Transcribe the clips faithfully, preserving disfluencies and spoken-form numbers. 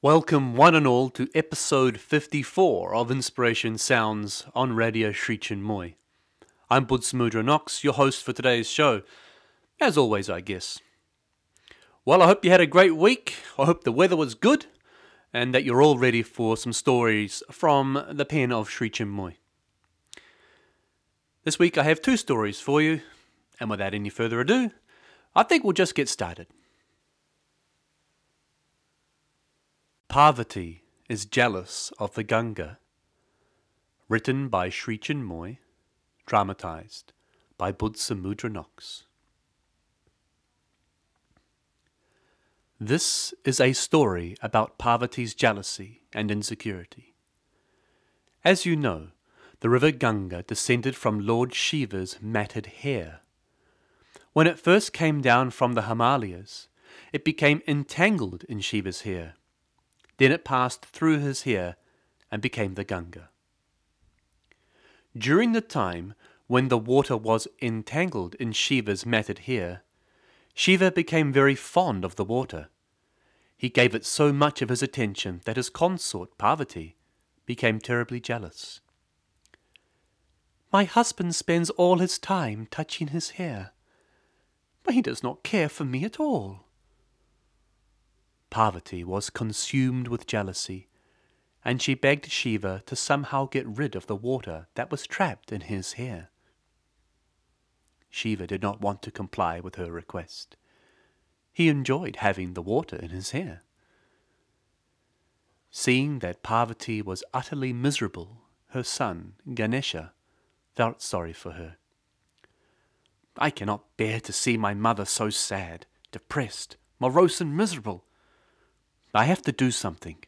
Welcome one and all to episode fifty-four of Inspiration Sounds on Radio Sri Chinmoy. I'm Budsamudra Knox, your host for today's show. As always, I guess. Well, I hope you had a great week. I hope the weather was good and that you're all ready for some stories from the pen of Sri Chinmoy. This week I have two stories for you, and without any further ado, I think we'll just get started. Parvati is jealous of the Ganga. Written by Sri Chinmoy, dramatized by Budsamudra Knox. This is a story about Parvati's jealousy and insecurity. As you know, the river Ganga descended from Lord Shiva's matted hair. When it first came down from the Himalayas, it became entangled in Shiva's hair. Then it passed through his hair and became the Ganga. During the time when the water was entangled in Shiva's matted hair, Shiva became very fond of the water. He gave it so much of his attention that his consort, Parvati, became terribly jealous. "My husband spends all his time touching his hair, but he does not care for me at all." Parvati was consumed with jealousy, and she begged Shiva to somehow get rid of the water that was trapped in his hair. Shiva did not want to comply with her request. He enjoyed having the water in his hair. Seeing that Parvati was utterly miserable, her son, Ganesha, felt sorry for her. "I cannot bear to see my mother so sad, depressed, morose and miserable. I have to do something."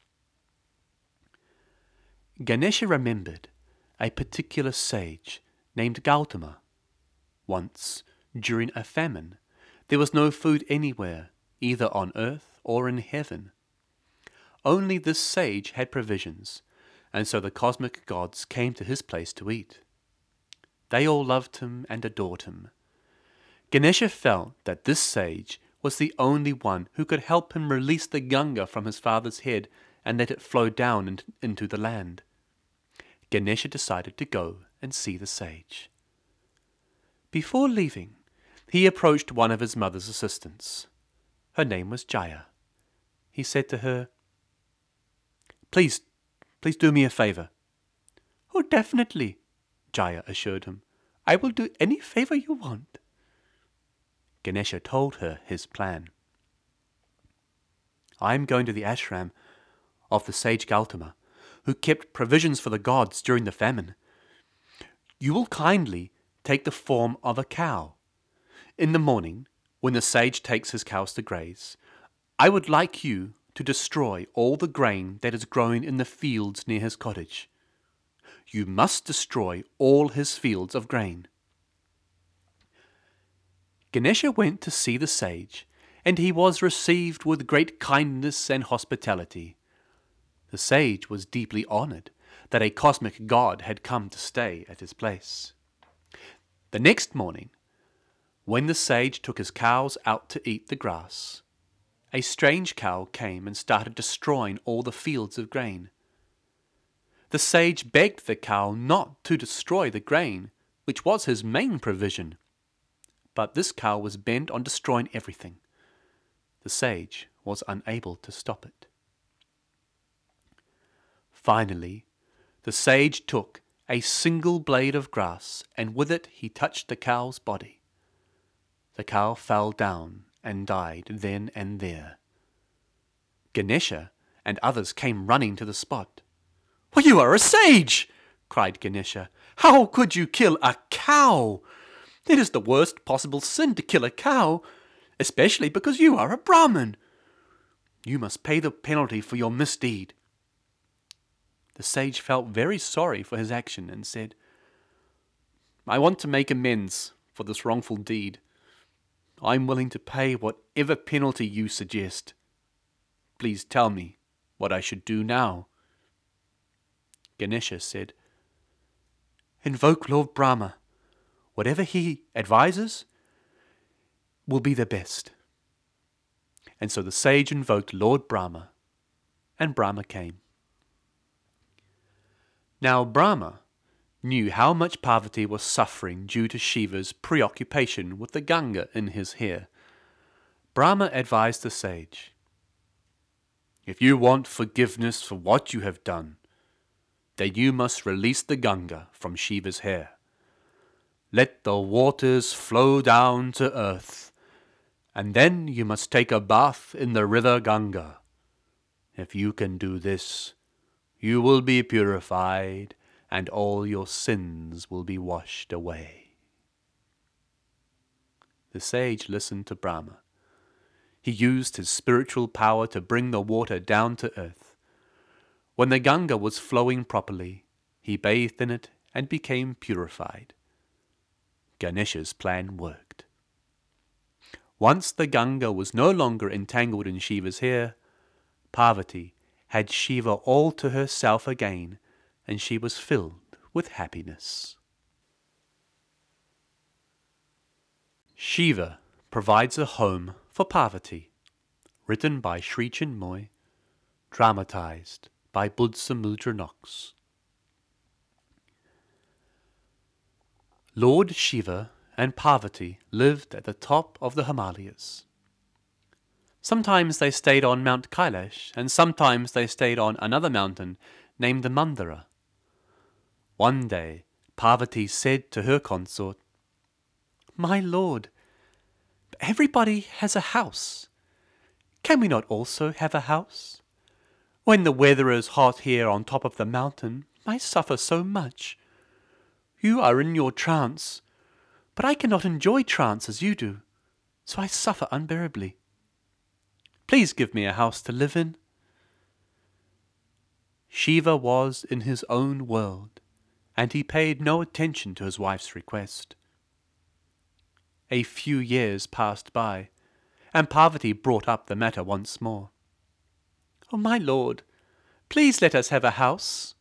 Ganesha remembered a particular sage named Gautama. Once, during a famine, there was no food anywhere, either on earth or in heaven. Only this sage had provisions, and so the cosmic gods came to his place to eat. They all loved him and adored him. Ganesha felt that this sage was the only one who could help him release the Ganga from his father's head and let it flow down in, into the land. Ganesha decided to go and see the sage. Before leaving, he approached one of his mother's assistants. Her name was Jaya. He said to her, Please, please do me a favor." "Oh, definitely," Jaya assured him. "I will do any favor you want." Ganesha told her his plan. "I am going to the ashram of the sage Gautama, who kept provisions for the gods during the famine. You will kindly take the form of a cow. In the morning, when the sage takes his cows to graze, I would like you to destroy all the grain that is growing in the fields near his cottage. You must destroy all his fields of grain." Ganesha went to see the sage, and he was received with great kindness and hospitality. The sage was deeply honored that a cosmic god had come to stay at his place. The next morning, when the sage took his cows out to eat the grass, a strange cow came and started destroying all the fields of grain. The sage begged the cow not to destroy the grain, which was his main provision. But this cow was bent on destroying everything. The sage was unable to stop it. Finally, the sage took a single blade of grass, and with it he touched the cow's body. The cow fell down and died then and there. Ganesha and others came running to the spot. "Well, you are a sage!" cried Ganesha. "How could you kill a cow? It is the worst possible sin to kill a cow, especially because you are a Brahmin. You must pay the penalty for your misdeed." The sage felt very sorry for his action and said, "I want to make amends for this wrongful deed. I am willing to pay whatever penalty you suggest. Please tell me what I should do now." Ganesha said, "Invoke Lord Brahma. Whatever he advises will be the best." And so the sage invoked Lord Brahma, and Brahma came. Now Brahma knew how much Parvati was suffering due to Shiva's preoccupation with the Ganga in his hair. Brahma advised the sage, "If you want forgiveness for what you have done, then you must release the Ganga from Shiva's hair. Let the waters flow down to earth, and then you must take a bath in the river Ganga. If you can do this, you will be purified, and all your sins will be washed away." The sage listened to Brahma. He used his spiritual power to bring the water down to earth. When the Ganga was flowing properly, he bathed in it and became purified. Ganesha's plan worked. Once the Ganga was no longer entangled in Shiva's hair, Parvati had Shiva all to herself again, and she was filled with happiness. Shiva provides a home for Parvati, written by Sri Chinmoy, dramatized by Budsamudra Knox. Lord Shiva and Parvati lived at the top of the Himalayas. Sometimes they stayed on Mount Kailash, and sometimes they stayed on another mountain named the Mandara. One day, Parvati said to her consort, "My lord, everybody has a house. Can we not also have a house? When the weather is hot here on top of the mountain, I suffer so much. You are in your trance, but I cannot enjoy trance as you do, so I suffer unbearably. Please give me a house to live in." Shiva was in his own world, and he paid no attention to his wife's request. A few years passed by, and Parvati brought up the matter once more. "Oh, my lord, please let us have a house."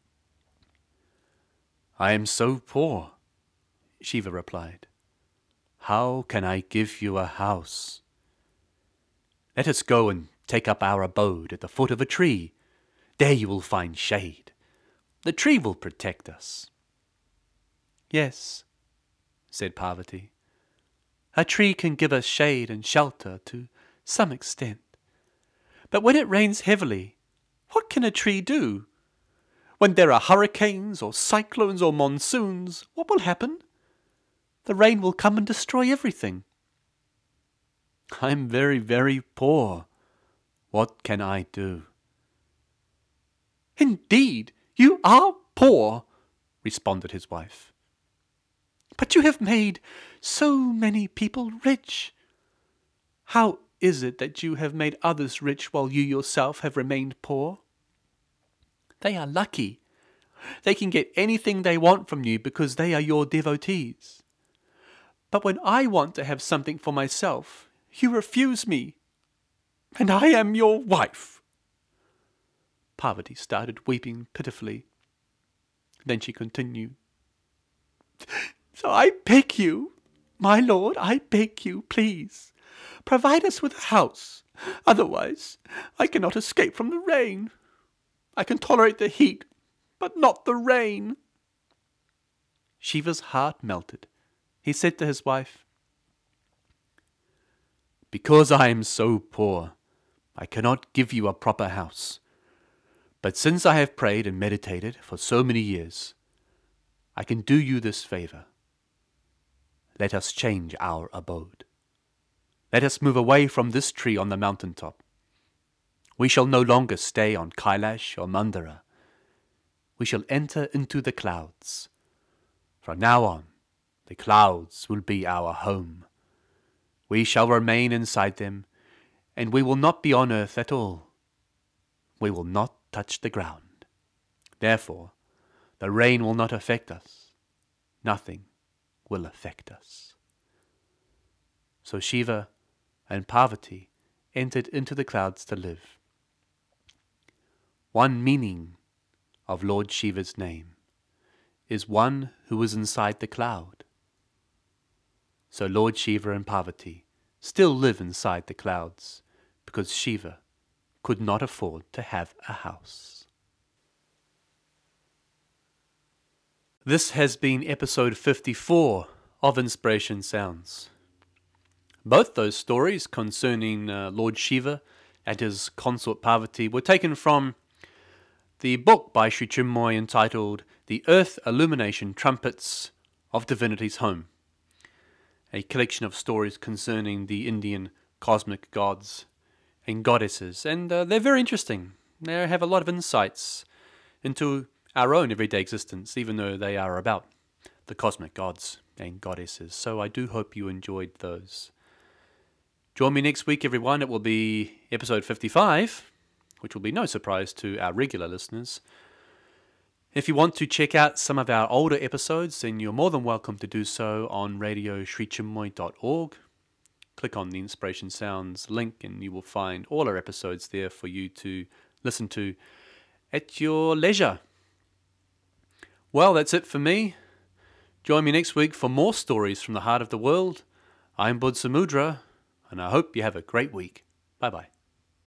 "I am so poor," Shiva replied. "How can I give you a house? Let us go and take up our abode at the foot of a tree. There you will find shade. The tree will protect us." "Yes," said Parvati. "A tree can give us shade and shelter to some extent. But when it rains heavily, what can a tree do? When there are hurricanes or cyclones or monsoons, what will happen? The rain will come and destroy everything." "I am very, very poor. What can I do?" "Indeed, you are poor," responded his wife. "But you have made so many people rich. How is it that you have made others rich while you yourself have remained poor? They are lucky. They can get anything they want from you because they are your devotees. But when I want to have something for myself, you refuse me. And I am your wife." Parvati started weeping pitifully. Then she continued, "So I beg you, my lord, I beg you, please, provide us with a house. Otherwise, I cannot escape from the rain. I can tolerate the heat, but not the rain." Shiva's heart melted. He said to his wife, "Because I am so poor, I cannot give you a proper house. But since I have prayed and meditated for so many years, I can do you this favor. Let us change our abode. Let us move away from this tree on the mountain top. We shall no longer stay on Kailash or Mandara. We shall enter into the clouds. From now on, the clouds will be our home. We shall remain inside them, and we will not be on earth at all. We will not touch the ground. Therefore, the rain will not affect us. Nothing will affect us." So Shiva and Parvati entered into the clouds to live. One meaning of Lord Shiva's name is one who is inside the cloud. So Lord Shiva and Parvati still live inside the clouds because Shiva could not afford to have a house. This has been episode fifty-four of Inspiration Sounds. Both those stories concerning uh, Lord Shiva and his consort Parvati were taken from the book by Sri Chinmoy entitled The Earth Illumination Trumpets of Divinity's Home, a collection of stories concerning the Indian cosmic gods and goddesses, and uh, they're very interesting. They have a lot of insights into our own everyday existence, even though they are about the cosmic gods and goddesses. So I do hope you enjoyed those. Join me next week, everyone. It will be episode fifty-five, which will be no surprise to our regular listeners. If you want to check out some of our older episodes, then you're more than welcome to do so on radio sri chinmoy dot org. Click on the Inspiration Sounds link and you will find all our episodes there for you to listen to at your leisure. Well, that's it for me. Join me next week for more stories from the heart of the world. I'm Bud Samudra, and I hope you have a great week. Bye-bye.